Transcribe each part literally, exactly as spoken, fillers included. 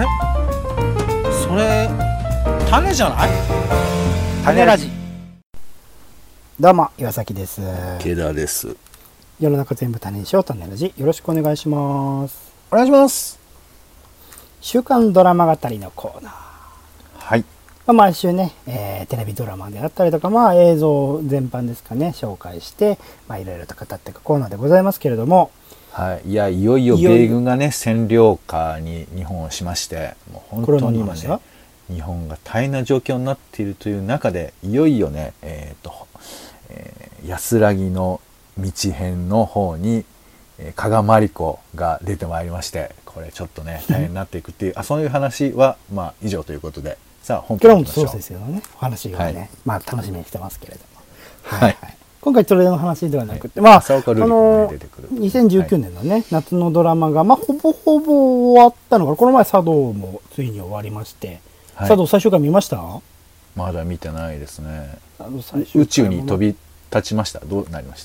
れそれ種じゃない？種ラジ。 どうも岩崎です。 池田です。 世の中全部種にしよう種ラジ、よろしくお願いします。 お願いします。 週刊ドラマ語りのコーナー。 はい。 まあ、毎週ね、えー、テレビドラマであったりとか、まあ映像全般ですかね、紹介して、まあいろいろと語っていくコーナーでございますけれども。 はい。いや、いよいよ米軍がね、占領下に日本をしまして、もう本当に今ね、日本が大変な状況になっているという中で、いよいよね、えっと、えー、安らぎの道編の方に、えー、加賀まりこが出てまいりまして、これちょっとね、大変になっていくっていう、あ、そういう話は、まあ以上ということで、さあ、本編に行きましょう。 そうですよね。お話がね、はい、まあ楽しみにしてますけれども。 はい。はい、 今回それの話ではなくて、 はい、 まあ、 そのにせんじゅうきゅうねんのね、はい、夏のドラマが、まあ、ほぼほぼ終わったのが、この前、茶道もついに終わりまして、はい、茶道最終回見ました？ まだ見てないですね。宇宙に飛び立ちました？どうなりました？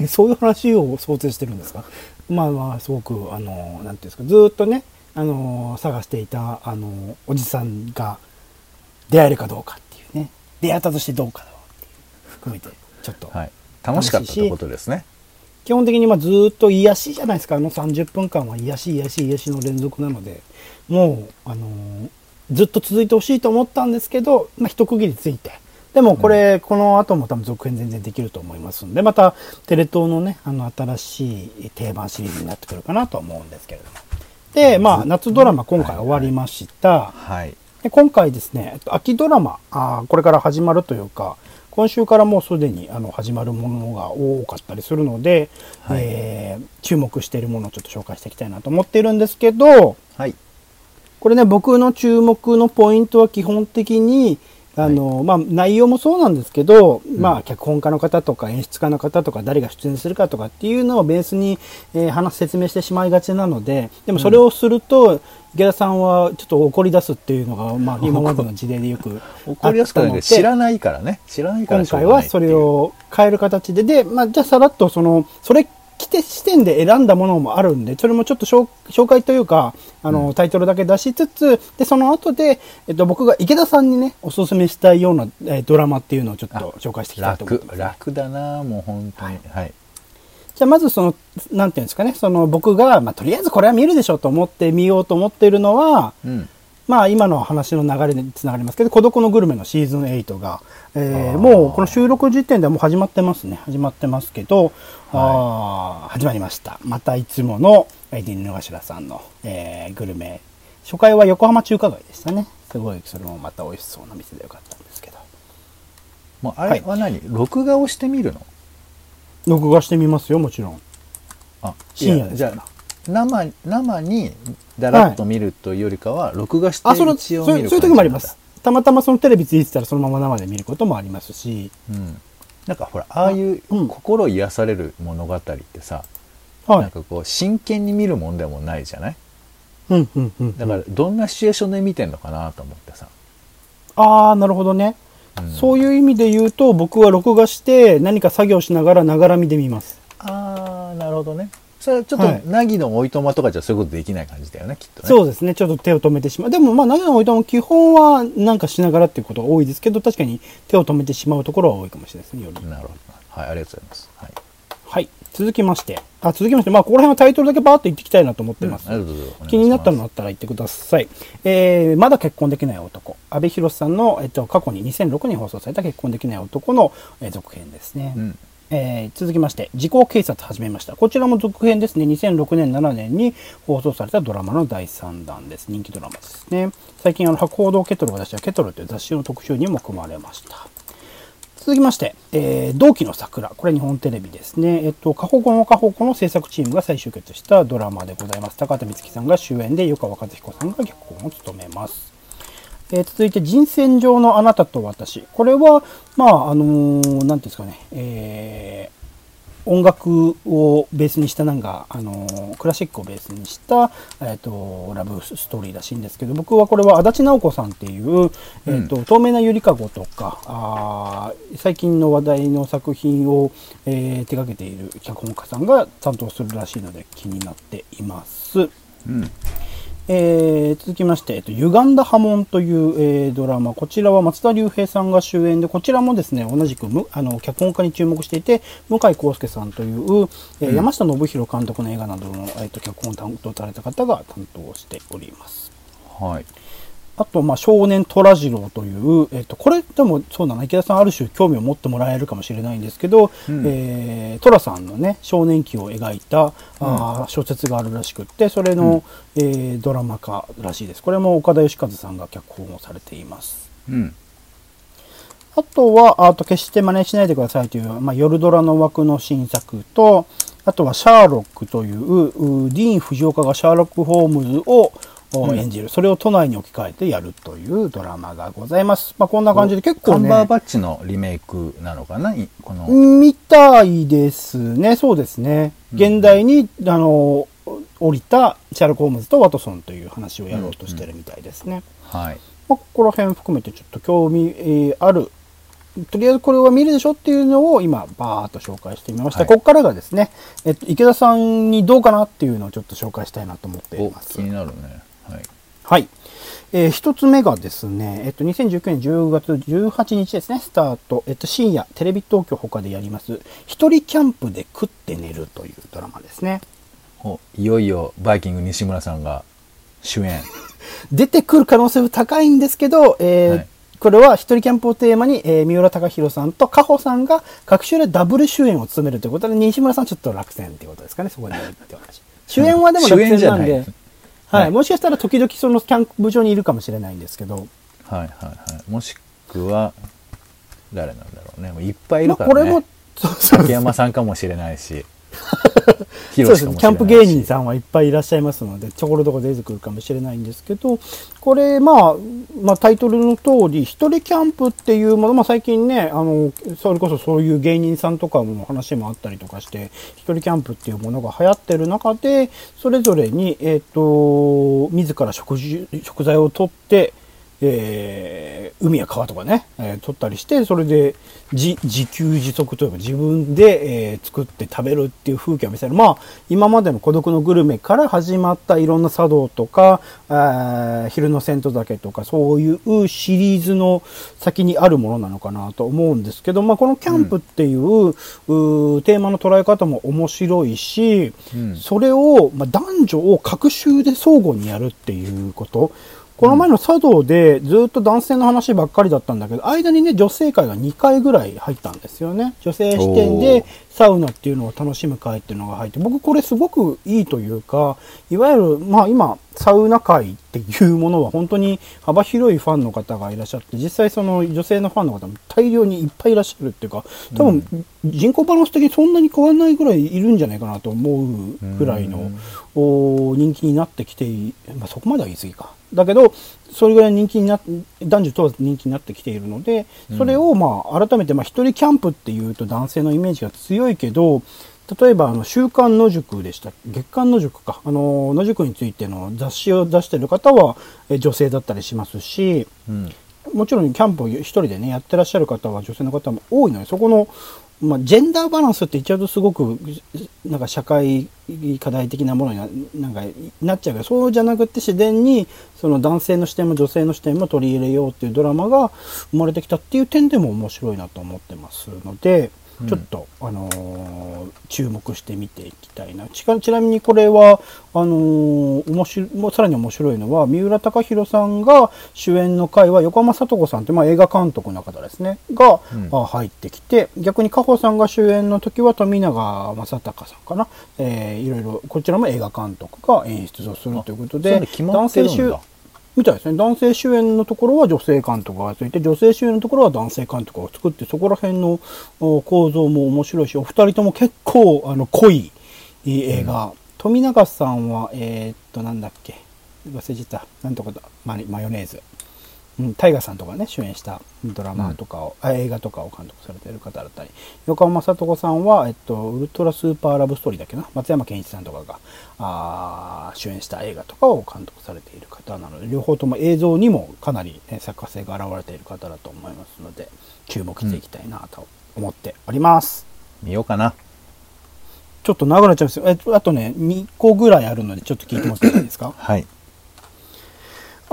そういう話を想定してるんですか？まあまあ、すごく、あの、なんていうんですか、ずっとね、あの、探していた、あの、おじさんが出会えるかどうかっていうね、出会ったとしてどうかっていう含めて、ちょっと、 はい、楽しかったということですね。 基本的にまあずっと癒しじゃないですか。あのさんじゅっぷんかんは癒し癒し癒しの連続なので、もう、あのー、ずっと続いてほしいと思ったんですけど、まあ、一区切りついて、でもこれ、うん、この後も多分続編全然できると思いますんで、またテレ東のね、あの新しい定番シリーズになってくるかなと思うんですけれども。で、まあ夏ドラマ今回終わりました。はい、はい、で今回ですね、秋ドラマ、あ、これから始まるというか、今週からもうすでにあの始まるものが多かったりするので、はい、えー、注目しているものをちょっと紹介していきたいなと思っているんですけど、はい、これね、僕の注目のポイントは基本的にあの、はい、まあ、内容もそうなんですけど、うん、まあ、脚本家の方とか演出家の方とか誰が出演するかとかっていうのをベースに、えー、話説明してしまいがちなので、でもそれをすると、うん、池田さんはちょっと怒り出すっていうのが、まあ、今までの事例でよく怒り出すからね、知らないからね、知らないから今回はそれを変える形で、で、まあ、じゃあさらっとその、それ来て視点で選んだものもあるんで、それもちょっと紹介というか、あの、うん、タイトルだけ出しつつ、で、その後で、えっと、僕が池田さんにね、おすすめしたいような、えー、ドラマっていうのをちょっと紹介していきたいと思います、ね。 楽、楽だなもう本当に。はい。はい、 じゃあまずその、なんていうんですかね、その僕が、まあ、とりあえずこれは見るでしょうと思って見ようと思っているのは、うん、まあ今の話の流れにつながりますけど、孤独のグルメのシーズンエイトが、えー、もうこの収録時点ではもう始まってますね。始まってますけど、はい、あ始まりました。またいつものエディン・ヌガシラさんの、えー、グルメ。初回は横浜中華街でしたね。すごいそれもまた美味しそうな店でよかったんですけど。 まあ、あれは何、はい、録画をしてみるの？ 録画してみますよ、もちろん。 あ、 深夜ですから。 生, 生にだらっと見るというよりかは、はい、録画して一応見る感じなんだ。 そういう時もあります。たまたまそのテレビついてたらそのまま生で見ることもありますし、うん、 なんかほらああいう心癒される物語ってさ、うん、なんかこう真剣に見るもんでもないじゃない、 うんうんうんうん、 だからどんなシチュエーションで見てんのかなと思ってさ。 ああ、なるほどね、うん、そういう意味で言うと僕は録画して何か作業しながらながら見で見ます。 ああ、なるほどね。それはちょっと、はい、なぎのおいとまとかじゃそういうことできない感じだよね、きっとね。 そうですね。ちょっと手を止めてしまう。でも、まあ、なぎのおいとま基本はなんかしながらっていうことが多いですけど、確かに手を止めてしまうところは多いかもしれないですね、より。 なるほど。はい、ありがとうございます。はい。 はい。続きまして。あ、続きまして。まあ、ここら辺はタイトルだけバーッと言っていきたいなと思ってます。うん、ありがとうございます。気になったのあったら言ってください。えー、まだ結婚できない男。阿部寛さんの、えっと、過去ににせんろくねんに放送された結婚できない男の、えー、続編ですね。うん、えー、続きまして時効警察始めました。こちらも続編ですね。にせんろくねんななねんに放送されたドラマのだいさんだんです。人気ドラマですね。最近あの博報堂ケトルが出したケトルという雑誌の特集にも組まれました。続きまして、えー、同期の桜。これ日本テレビですね。えっと、過保護の過保護の制作チームが再集結したドラマでございます。高畑充希さんが主演で、湯川和彦さんが脚本を務めます。えー、続いて、人選上のあなたと私。これは、まあ、あのー、なんていうんですかね、えー、音楽をベースにしたなんか、あのー、クラシックをベースにした、えーと、ラブストーリーらしいんですけど、僕はこれは足立直子さんっていう、えーと、透明なゆりかごとか、あ最近の話題の作品を、えー、手掛けている脚本家さんが担当するらしいので気になっています。うんえー、続きまして、えっと、歪んだ波紋という、えー、ドラマ。こちらは松田龍平さんが主演で、こちらもですね、同じくむあの脚本家に注目していて、向井康介さんという、えーうん、山下信弘監督の映画などの、えー、と脚本を担当された方が担当しております。 はい。 あと、まあ、少年虎次郎という、えっと、これでもそうだな、池田さんある種興味を持ってもらえるかもしれないんですけど、うん、えー、虎さんのね、少年期を描いた、うん、あ小説があるらしくって、それの、うん、えー、ドラマ化らしいです。これも岡田義和さんが脚本をされています。 うん。 あとは、あと決して真似しないでくださいという、まあ、夜ドラの枠の新作と、あとはシャーロックという、うディーン・フジオカがシャーロック・ホームズを演じる、うん、それを都内に置き換えてやるというドラマがございます。まあ、こんな感じで結構ね。 カンバーバッチのリメイクなのかなこの。 みたいですね。そうですね。現代に、うん、あの、降りたシャーロック・ホームズとワトソンという話をやろうとしてるみたいですね。 うんうん、はい。 まあ、ここら辺含めてちょっと興味、えー、ある。とりあえずこれは見るでしょっていうのを今バーッと紹介してみました。はい、ここからがですね、えっと、池田さんにどうかなっていうのをちょっと紹介したいなと思っています。 気になるね。はい。 はい。えー、一つ目がですね、えっと、にせんじゅうきゅうねんじゅうがつじゅうはちにちですね、スタート。えっと、深夜、テレビ東京他でやります、一人キャンプで食って寝るというドラマですね。 お、いよいよバイキング西村さんが主演。 出てくる可能性は高いんですけど、えーはい、これは一人キャンプをテーマに、えー、三浦貴大さんと加穂さんが各種でダブル主演を務めるということで、西村さんちょっと落選っていうことですかね、そこにいるって話。主演はでも落選なんで、はい、はい、もしかしたら時々そのキャンプ場にいるかもしれないんですけど。はいはいはい。もしくは、誰なんだろうね。もういっぱいいるからね。まあ、これも、そうそうそう、竹山さんかもしれないし。 そうですね。キャンプ芸人さんはいっぱいいらっしゃいますので、ちょころどこ出てくるかもしれないんですけど、これ、まあ、まあ、タイトルの通り、一人キャンプっていうもの、まあ、最近ね、あの、それこそそういう芸人さんとかの話もあったりとかして、一人キャンプっていうものが流行ってる中で、それぞれに、えっと、自ら食事、食材を取って、えー、海や川とかね、えー、取ったりして、それで自自給自足というか自分で、えー、作って食べるっていう風景を見せる。まあ、今までの孤独のグルメから始まったいろんな茶道とか、あ昼の銭湯酒とか、そういうシリーズの先にあるものなのかなと思うんですけど、まあ、このキャンプっていう、うん、うテーマの捉え方も面白いし、うん、それを、まあ、男女を隔週で相互にやるっていうこと。この前の茶道でずっと男性の話ばっかりだったんだけど、間にね、女性会がにかいぐらい入ったんですよね。女性視点でサウナっていうのを楽しむ会っていうのが入って、僕これすごくいいというか、いわゆる、まあ今、サウナ会っていうものは本当に幅広いファンの方がいらっしゃって、実際その女性のファンの方も大量にいっぱいいらっしゃるっていうか、多分人口バランス的にそんなに変わらないぐらいいるんじゃないかなと思うぐらいの人気になってきて、まあそこまでは言い過ぎか。だけど、それぐらい人気になっ、男女問わず人気になってきているので、それをまあ改めて、まあ一人キャンプっていうと男性のイメージが強いけど、例えばあの週刊野宿でした、月刊野宿か、あの野宿についての雑誌を出している方は女性だったりしますし、うん、もちろんキャンプを一人でねやってらっしゃる方は女性の方も多いので、そこのまあ、ジェンダーバランスって言っちゃうとすごくなんか社会課題的なものに な, なんかなっちゃうけど、そうじゃなくて自然にその男性の視点も女性の視点も取り入れようっていうドラマが生まれてきたっていう点でも面白いなと思ってますので、うん、ちょっと、あのー、注目して見ていきたいな。ち, ちなみにこれはあのー、面白もうさらに面白いのは、三浦貴大さんが主演の回は横浜聡子さんって、まあ、映画監督の方ですねが、うん、入ってきて、逆に加穂さんが主演の時は富永正隆さんかな、えー、いろいろこちらも映画監督が演出をするということで、男性主みたいですね。男性主演のところは女性監督がついて、女性主演のところは男性監督が作って、そこら辺の構造も面白いし、お二人とも結構あの濃い映画。うん、富永さんは、えー、っと、なんだっけ。忘れちゃった。なんとかだ。マ, マヨネーズ。うん、タイガさんとかね、主演したドラマとかを、うん、映画とかを監督されている方だったり、横浜聡子さんは、えっと、ウルトラスーパーラブストーリーだっけな、松山ケンイチさんとかがあ主演した映画とかを監督されている方なので、両方とも映像にもかなり、ね、作家性が現れている方だと思いますので、注目していきたいなと思っております。 うん、見ようかな。 ちょっと長くなっちゃうんですよ。えっと、あとね、にこぐらいあるので、ちょっと聞いてもらっていいですか？ はい。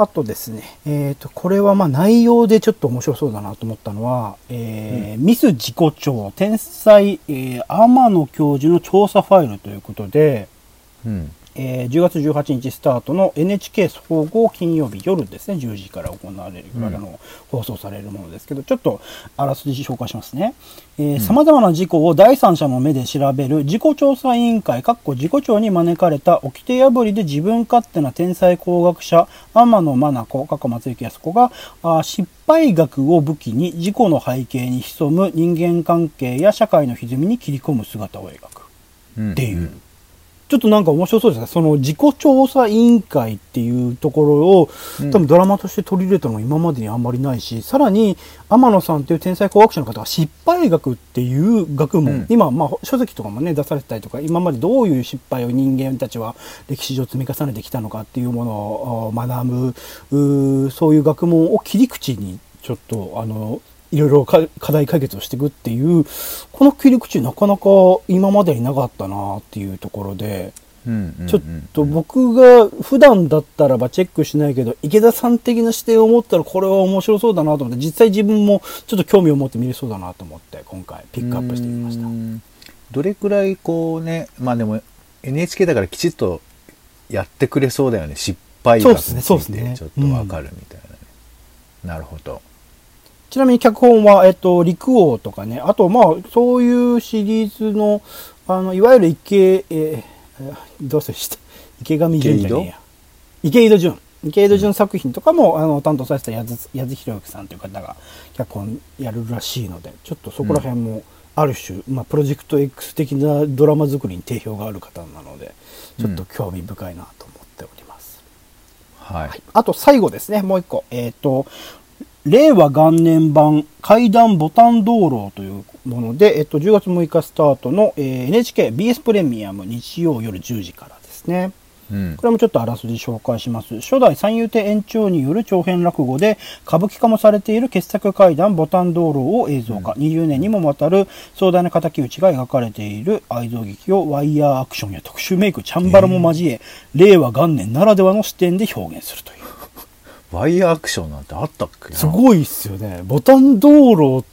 あとですね、えっ、と、これはまあ内容でちょっと面白そうだなと思ったのは、えーうん、ミス自己調、天才、えー、天野教授の調査ファイルということで、うんえー、じゅうがつじゅうはちにちスタートの エヌエイチケー 総合金曜日夜ですね、じゅうじから行われる、うん、あの放送されるものですけど、ちょっとあらすじ紹介しますね。さまざまな事故を第三者の目で調べる事故調査委員会、かっこ事故調に招かれた掟破りで自分勝手な天才工学者、天野真子、かっこ松雪靖子があ失敗学を武器に事故の背景に潜む人間関係や社会の歪みに切り込む姿を描くっていう。うんうんちょっとなんか面白そうですね。その自己調査委員会っていうところを、うん、多分ドラマとして取り入れたのが今までにあんまりないし、さらに天野さんっていう天才工学者の方が失敗学っていう学問、うん、今まあ書籍とかもね出されてたりとか、今までどういう失敗を人間たちは歴史上積み重ねてきたのかっていうものを学ぶ、うそういう学問を切り口にちょっとあのいろいろ課題解決をしていくっていう、この切り口なかなか今までになかったなっていうところで、ちょっと僕が普段だったらばチェックしないけど、池田さん的な視点を持ったらこれは面白そうだなと思って、実際自分もちょっと興味を持って見れそうだなと思って、今回ピックアップしてみました。 どれくらいこうね、まあでも エヌエイチケー だからきちっとやってくれそうだよね。失敗学についてちょっとわかるみたいなね。うん、なるほど。 ちなみに脚本は、えっと、陸王とかね、あと、まあ、そういうシリーズの、あの、いわゆる池、えー、どうせした池上淳じゃねえや。池井戸潤。池井戸潤作品とかも、うん、あの、担当されてた矢津、矢津博之さんという方が脚本やるらしいので、ちょっとそこら辺も、ある種、うん、まあ、プロジェクト X 的なドラマ作りに定評がある方なので、ちょっと興味深いなと思っております。 うん、はい。 はい。あと、最後ですね、もう一個。えっと、令和元年版怪談ボタン道路というもので、えっと、じゅうがつむいかスタートの、えー、エヌエイチケービーエス プレミアム日曜夜じゅうじからですね。うん、これもちょっとあらすじ紹介します。初代三遊亭延長による長編落語で歌舞伎化もされている傑作怪談ボタン道路を映像化。うん、にじゅうねんにもわたる壮大な敵討ちが描かれている愛憎劇をワイヤーアクションや特殊メイク、チャンバラも交え、えー、令和元年ならではの視点で表現するという。 ワイヤーアクションなんてあったっけな。 すごいっすよね。ボタン道路って、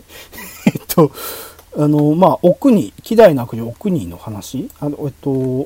えっと、あの、まあ、お国、希代の悪女お国の話あの、えっと、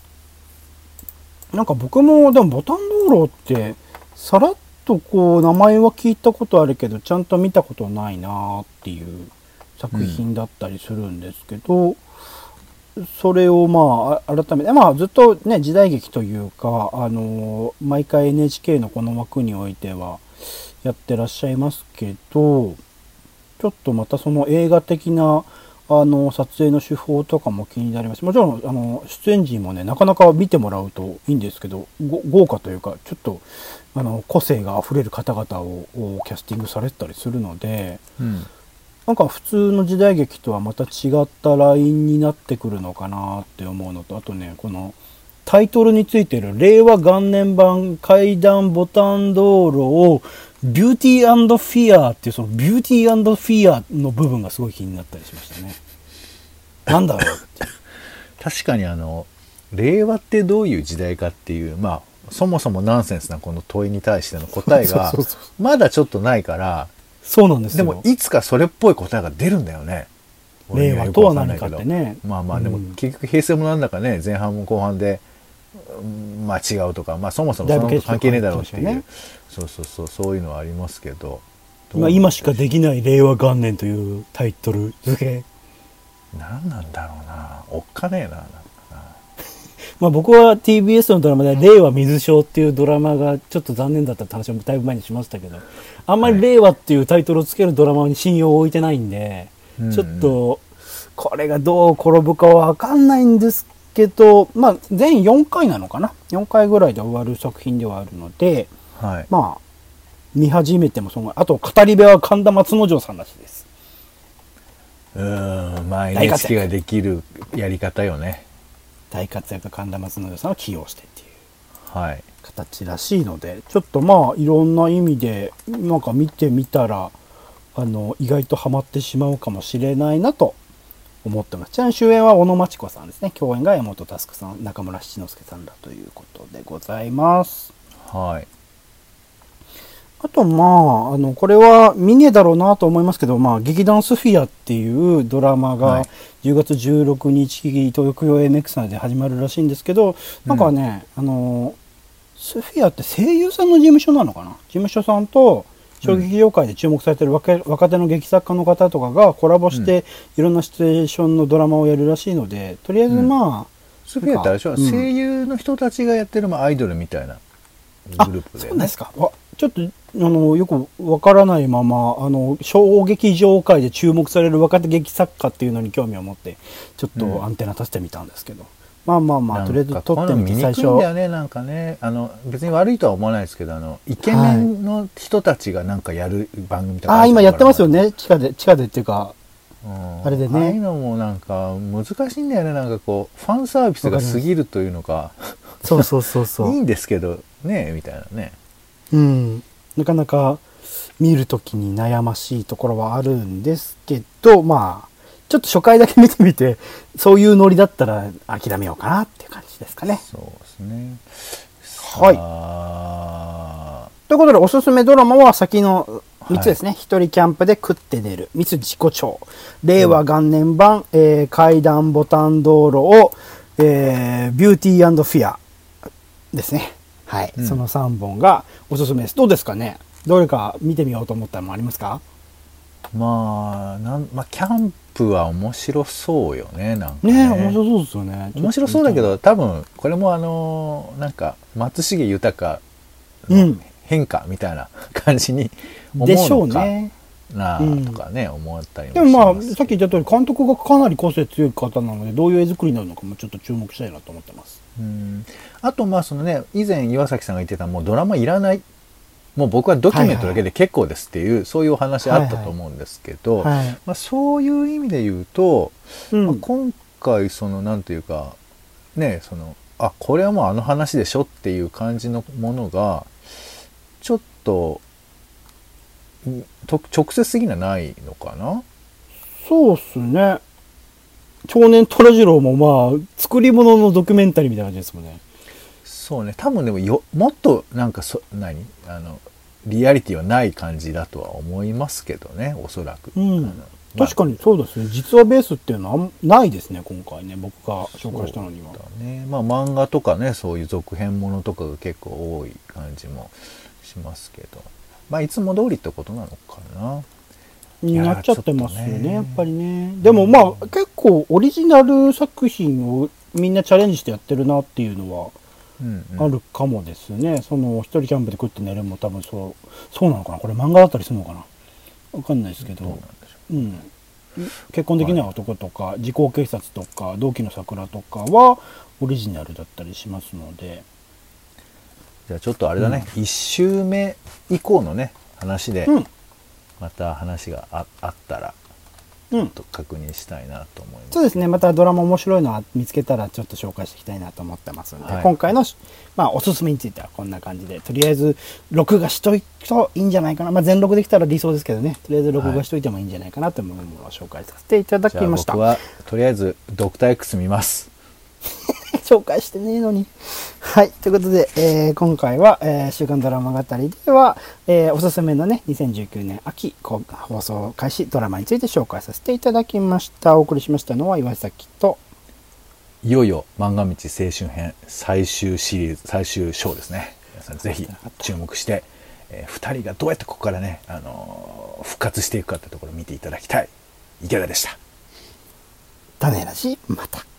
なんか僕も、でもボタン道路って、さらっとこう、名前は聞いたことあるけど、ちゃんと見たことないなっていう作品だったりするんですけど、うんそれをまあ改めて、まあずっとね、時代劇というか、あの、毎回 エヌエイチケー のこの枠においてはやってらっしゃいますけど、ちょっとまたその映画的な、あの、撮影の手法とかも気になります。もちろん、あの、出演陣もね、なかなか見てもらうといいんですけど、豪華というか、ちょっと、あの、個性が溢れる方々をキャスティングされてたりするので、うんなんか普通の時代劇とはまた違ったラインになってくるのかなって思うのと、あとね、このタイトルについている令和元年版怪談ボタン道路をビューティー&フィアっていうそのビューティー&フィアの部分がすごい気になったりしましたね。なんだろうって確かにあの、令和ってどういう時代かっていう、まあそもそもナンセンスなこの問いに対しての答えがまだちょっとないから、 そうなんですよ。 でもいつかそれっぽい答えが出るんだよね。 令和とは何かってね。 まあまあでも結局平成もなんだかね、前半も後半で、まあ違うとか、まあそもそもその関係ねえだろうっていう、ね、そうそうそうそういうのはありますけど。 まあ今しかできない令和元年というタイトル付け。 何なんだろうな。おっかねえな。 まあ僕は ティービーエス のドラマで令和水晶っていうドラマがちょっと残念だったって話もだいぶ前にしましたけど、あんまり令和っていうタイトルをつけるドラマに信用を置いてないんで、はい、ちょっとこれがどう転ぶかはわかんないんですけど、まあ全よんかいなのかな、よんかいぐらいで終わる作品ではあるので、はい、まあ見始めてもそのあと語り部は神田松之丞さんらしいです。 うーん、まあ エヌエイチケー ができるやり方よね。 大活躍神田松之丞さんを起用してっていう形らしいので、はい、ちょっとまあいろんな意味でなんか見てみたらあの意外とハマってしまうかもしれないなと思ってます。ちなみに主演は小野真知子さんですね。共演が山本佑さん、中村七之助さんだということでございます。 はい。 あと、まあ、あの、これは見ねえだろうなと思いますけど、まあ、劇団スフィアっていうドラマがじゅうがつじゅうろくにち、東京 エムエックス 内で始まるらしいんですけど、なんかね、うん、あの、スフィアって声優さんの事務所なのかな、事務所さんと、小劇場界で注目されてる若若手の劇作家の方とかがコラボして、いろんなシチュエーションのドラマをやるらしいので、とりあえずまあ、 スフィアってあれでしょ、うん、声優の人たちがやってる、まあ、アイドルみたいなグループで、ね、 そうですか。わちょっとあのよくわからないまま、あの小劇場界で注目される若手劇作家っていうのに興味を持ってちょっとアンテナ立ててみたんですけど、うん、まあまあまあとりあえず撮ってみて最初。見にくいんだよね、なんかね、あの別に悪いとは思わないですけど、あのイケメンの人たちがなんかやる番組とか、 はい、あ今やってますよね、地下で地下でっていうか。 うん、 あれでね、 ああいうのもなんか難しいんだよね、なんかこうファンサービスが過ぎるというのか、 そうそうそうそういいんですけどねみたいなね、 うん、なかなか見るときに悩ましいところはあるんですけど、まあちょっと初回だけ見てみて、そういうノリだったら諦めようかなっていう感じですかね。 そうですね。 はい。ということでおすすめドラマは先のみっつですね。一、はい、人キャンプで食って寝る、ミス自己調、令和元年版、うん、えー、階段ボタン道路を、えー、ビューティー&フィアですね。はい、うん、そのさんぼんがおすすめです。どうですかね。どれか見てみようと思ったのもありますか。 まあ、なんまあ、キャンプは面白そうよね、なんかね。ね、面白そうですよね。 面白そうだけど、多分これもあのなんか松重豊の変化みたいな感じに思うのか、でしょうね。なとかね、うん、思ったりもします。 でもまあさっき言った通り監督がかなり個性強い方なので、どういう絵作りになるのかもちょっと注目したいなと思ってます。 うん、あとまあそのね、以前岩崎さんが言ってたもうドラマいらない、もう僕はドキュメントだけで結構ですっていう、はいはい、そういうお話あったと思うんですけど、はいはい、まあ、そういう意味で言うと、うん、まあ、今回そのなんていうかね、そのあこれはもうあの話でしょっていう感じのものがちょっとと直接的にはないのかな。 そうっすね。少年虎次郎もまあ作り物のドキュメンタリーみたいな感じですもんね。 そうね、多分でもよもっとなんかそ何あのリアリティはない感じだとは思いますけどね、おそらく。 うん、確かにそうですね。実話ベースっていうのはないですね、今回ね、僕が紹介したのには。 そうだね、まあ漫画とかね、そういう続編ものとかが結構多い感じもしますけど、まあいつも通りってことなのかな。 になっちゃってますよね、やっぱりね。でもまあ、うん、結構オリジナル作品をみんなチャレンジしてやってるなっていうのはあるかもですね。うんうん、その一人キャンプで食って寝るも多分そうそうなのかな。これ漫画だったりするのかな。わかんないですけど、うん、結婚できない男とか、はい、時効警察とか同期の桜とかはオリジナルだったりしますので。 じゃあちょっとあれだね、うん、いち週目以降のね話で、うん、また話が あ, あったらちょっと確認したいなと思います、うん、 そうですね。またドラマ面白いのは見つけたらちょっと紹介していきたいなと思ってますので、はい、今回の、まあ、おすすめについてはこんな感じで、とりあえず録画しといくといいんじゃないかな、まあ、全録できたら理想ですけどね、とりあえず録画しといてもいいんじゃないかなと思うものを紹介させていただきました。 じゃあ僕はとりあえずドクター X 見ます紹介してねえのに。はい。ということで、えー、今回は、えー、週刊ドラマ語りでは、えー、おすすめのね、にせんじゅうきゅうねん秋放送開始ドラマについて紹介させていただきました。お送りしましたのは岩崎と、 いよいよ漫画道青春編最終シリーズ、最終章ですね。皆さんぜひ注目して、えー、ふたりがどうやってここからね、あのー、復活していくかってところを見ていただきたい。池田でした。 種ラジ、また。